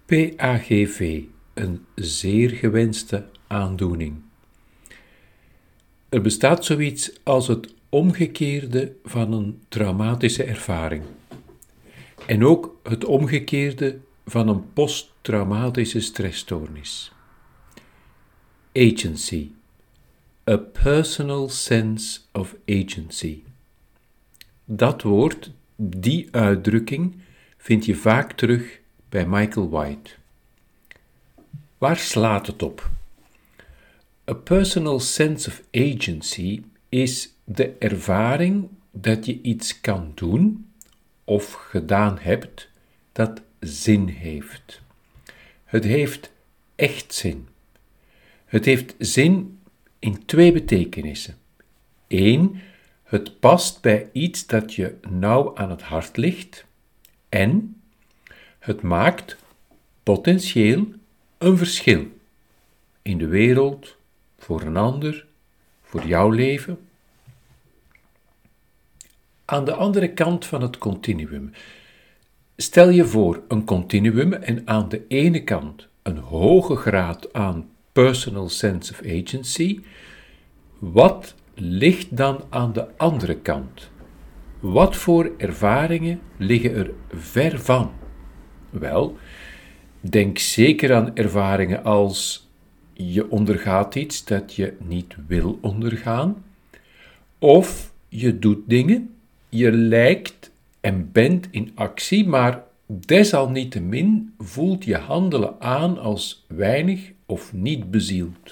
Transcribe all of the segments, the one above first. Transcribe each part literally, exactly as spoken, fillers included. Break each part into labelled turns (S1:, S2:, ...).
S1: P A G V, een zeer gewenste aandoening. Er bestaat zoiets als het omgekeerde van een traumatische ervaring. En ook het omgekeerde van een posttraumatische stressstoornis. Agency. A personal sense of agency. Dat woord, die uitdrukking, vind je vaak terug bij Michael White. Waar slaat het op? A personal sense of agency is de ervaring dat je iets kan doen of gedaan hebt dat zin heeft. Het heeft echt zin. Het heeft zin in twee betekenissen. Eén, het past bij iets dat je nauw aan het hart ligt en het maakt potentieel een verschil in de wereld, voor een ander, voor jouw leven. Aan de andere kant van het continuum. Stel je voor een continuum en aan de ene kant een hoge graad aan personal sense of agency. Wat ligt dan aan de andere kant? Wat voor ervaringen liggen er ver van? Wel, denk zeker aan ervaringen als je ondergaat iets dat je niet wil ondergaan, of je doet dingen, je lijkt en bent in actie, maar desalniettemin voelt je handelen aan als weinig of niet bezield.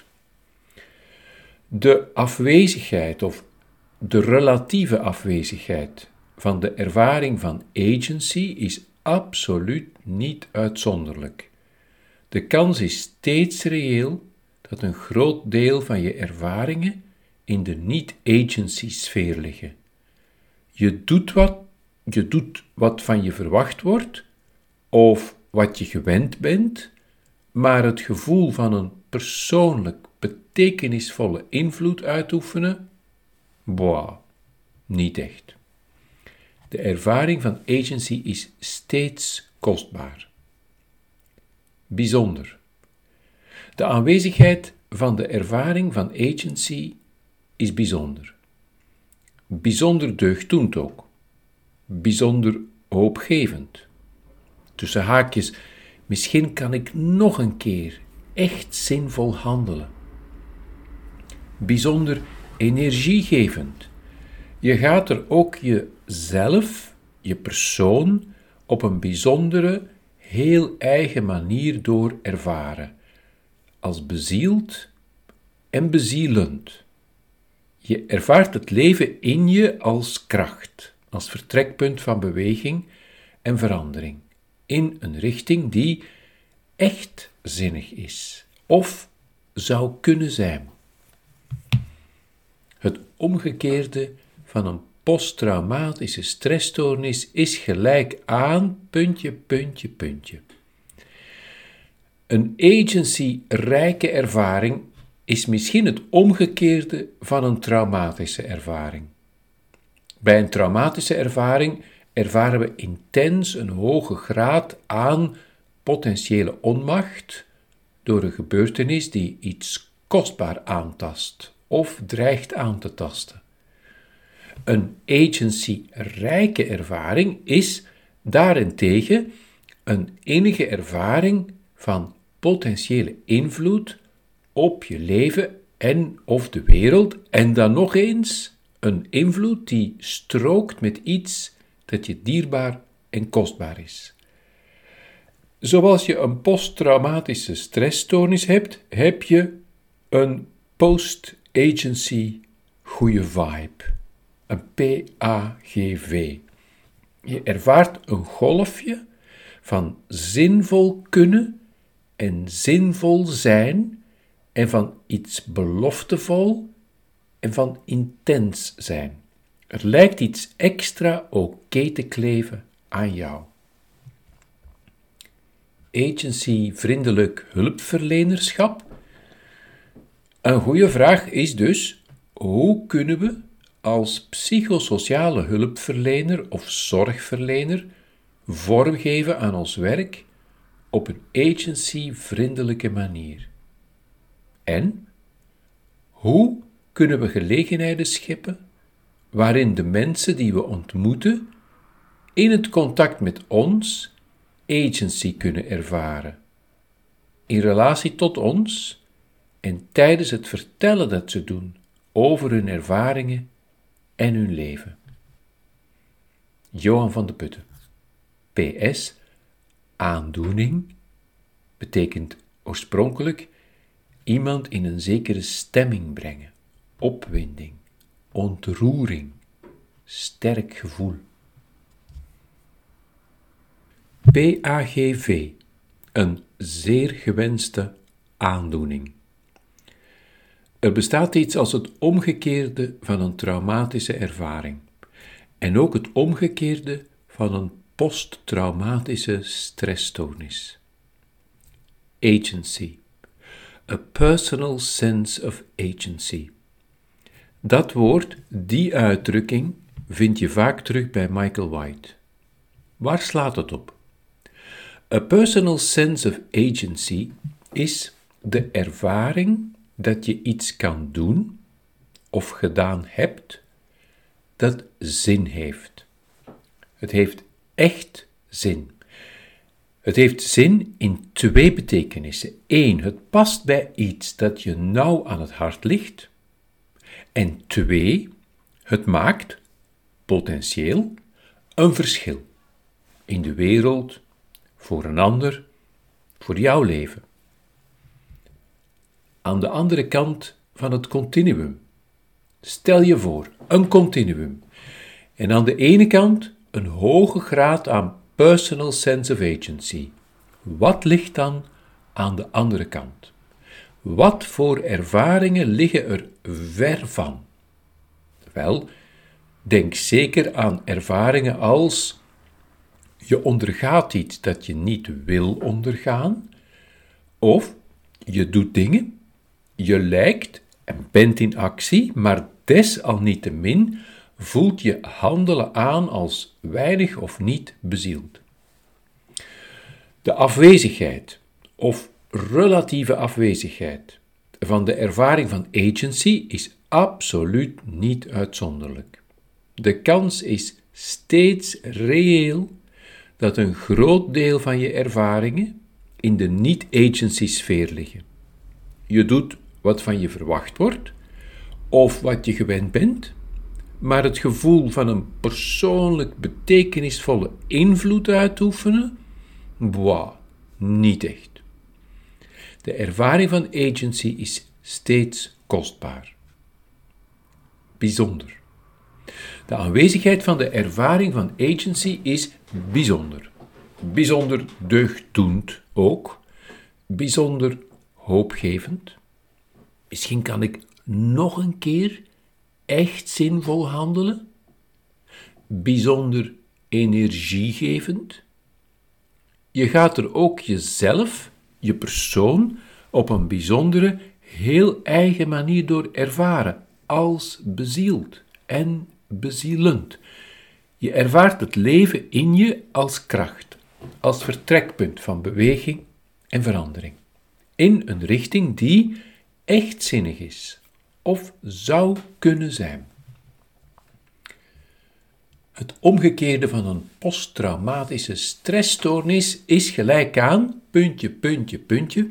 S1: De afwezigheid of de relatieve afwezigheid van de ervaring van agency is absoluut niet uitzonderlijk. De kans is steeds reëel dat een groot deel van je ervaringen in de niet-agency-sfeer liggen. Je doet wat, je doet wat van je verwacht wordt, of wat je gewend bent, maar het gevoel van een persoonlijk betekenisvolle invloed uitoefenen, boah, niet echt. De ervaring van agency is steeds kostbaar. Bijzonder. De aanwezigheid van de ervaring van agency is bijzonder. Bijzonder deugddoend ook. Bijzonder hoopgevend. Tussen haakjes, misschien kan ik nog een keer echt zinvol handelen. Bijzonder energiegevend. Je gaat er ook jezelf, je persoon, op een bijzondere, heel eigen manier door ervaren. Als bezield en bezielend. Je ervaart het leven in je als kracht, als vertrekpunt van beweging en verandering, in een richting die echt zinnig is, of zou kunnen zijn. Het omgekeerde van een posttraumatische stressstoornis is gelijk aan puntje, puntje, puntje. Een agency-rijke ervaring is misschien het omgekeerde van een traumatische ervaring. Bij een traumatische ervaring ervaren we intens een hoge graad aan potentiële onmacht door een gebeurtenis die iets kostbaar aantast of dreigt aan te tasten. Een agency-rijke ervaring is daarentegen een innige ervaring van potentiële invloed op je leven en of de wereld, en dan nog eens een invloed die strookt met iets dat je dierbaar en kostbaar is. Zoals je een posttraumatische stressstoornis hebt, heb je een post-agency goede vibe, een P A G V. Je ervaart een golfje van zinvol kunnen en zinvol zijn en van iets beloftevol en van intens zijn. Er lijkt iets extra oké te kleven aan jou. Agency-vriendelijk hulpverlenerschap? Een goede vraag is dus, hoe kunnen we als psychosociale hulpverlener of zorgverlener vormgeven aan ons werk op een agency-vriendelijke manier? En hoe kunnen we gelegenheden scheppen waarin de mensen die we ontmoeten in het contact met ons agency kunnen ervaren, in relatie tot ons en tijdens het vertellen dat ze doen over hun ervaringen en hun leven? Johan van de Putten. P S. Aandoening betekent oorspronkelijk iemand in een zekere stemming brengen, opwinding, ontroering, sterk gevoel. P A G V, een zeer gewenste aandoening. Er bestaat iets als het omgekeerde van een traumatische ervaring en ook het omgekeerde van een posttraumatische stressstoornis. Agency. A personal sense of agency. Dat woord, die uitdrukking, vind je vaak terug bij Michael White. Waar slaat het op? A personal sense of agency is de ervaring dat je iets kan doen of gedaan hebt dat zin heeft. Het heeft echt zin. Het heeft zin in twee betekenissen. Eén, het past bij iets dat je nauw aan het hart ligt. En twee, het maakt, potentieel, een verschil. In de wereld, voor een ander, voor jouw leven. Aan de andere kant van het continuum. Stel je voor, een continuum. En aan de ene kant een hoge graad aan personal sense of agency. Wat ligt dan aan de andere kant? Wat voor ervaringen liggen er ver van? Wel, denk zeker aan ervaringen als je ondergaat iets dat je niet wil ondergaan, of je doet dingen, je lijkt en bent in actie, maar desalniettemin voelt je handelen aan als weinig of niet bezield. De afwezigheid of relatieve afwezigheid van de ervaring van agency is absoluut niet uitzonderlijk. De kans is steeds reëel dat een groot deel van je ervaringen in de niet-agency-sfeer liggen. Je doet wat van je verwacht wordt, of wat je gewend bent, maar het gevoel van een persoonlijk betekenisvolle invloed uitoefenen, boah, niet echt. De ervaring van agency is steeds kostbaar. Bijzonder. De aanwezigheid van de ervaring van agency is bijzonder. Bijzonder deugddoend ook. Bijzonder hoopgevend. Misschien kan ik nog een keer echt zinvol handelen. Bijzonder energiegevend. Je gaat er ook jezelf, je persoon, op een bijzondere, heel eigen manier door ervaren, als bezield en bezielend. Je ervaart het leven in je als kracht, als vertrekpunt van beweging en verandering, in een richting die echt zinnig is, of zou kunnen zijn. Het omgekeerde van een posttraumatische stressstoornis is gelijk aan, puntje, puntje, puntje.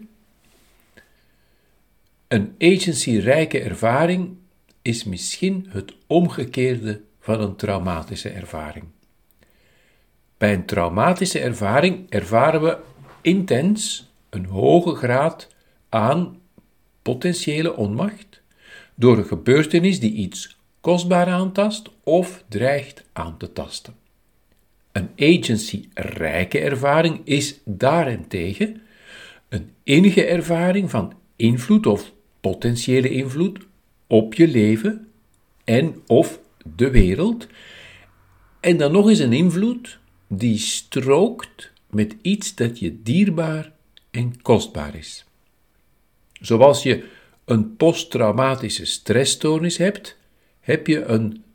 S1: Een agency-rijke ervaring is misschien het omgekeerde van een traumatische ervaring. Bij een traumatische ervaring ervaren we intens een hoge graad aan potentiële onmacht door een gebeurtenis die iets kostbaar aantast of dreigt aan te tasten. Een agency-rijke ervaring is daarentegen een innige ervaring van invloed of potentiële invloed op je leven en of de wereld, en dan nog eens een invloed die strookt met iets dat je dierbaar en kostbaar is. Zoals je een posttraumatische stressstoornis hebt, heb je een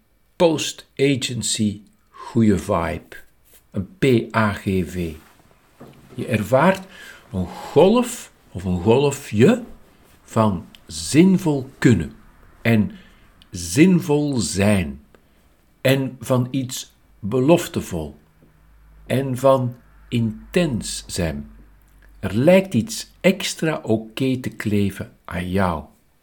S1: post-agency goede vibe, een P A G V. Je ervaart een golf of een golfje van zinvol kunnen en zinvol zijn en van iets beloftevol en van intens zijn. Er lijkt iets extra oké te kleven aan jou.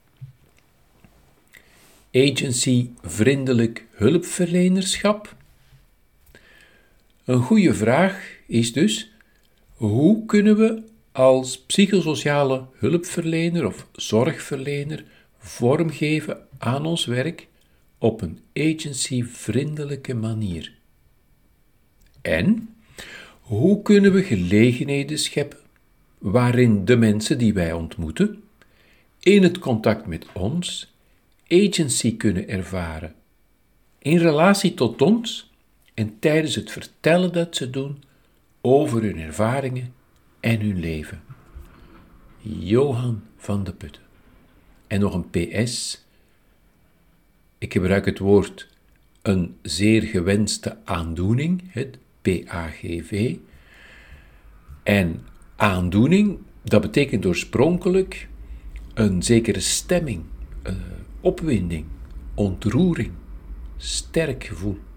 S1: Agency-vriendelijk hulpverlenerschap? Een goede vraag is dus, hoe kunnen we als psychosociale hulpverlener of zorgverlener vormgeven aan ons werk op een agency-vriendelijke manier? En hoe kunnen we gelegenheden scheppen waarin de mensen die wij ontmoeten in het contact met ons agency kunnen ervaren, in relatie tot ons en tijdens het vertellen dat ze doen over hun ervaringen en hun leven. Johan van de Putten. En nog een P S. Ik gebruik het woord een zeer gewenste aandoening, het P A G V. En aandoening, dat betekent oorspronkelijk een zekere stemming, uh, opwinding, ontroering, sterk gevoel.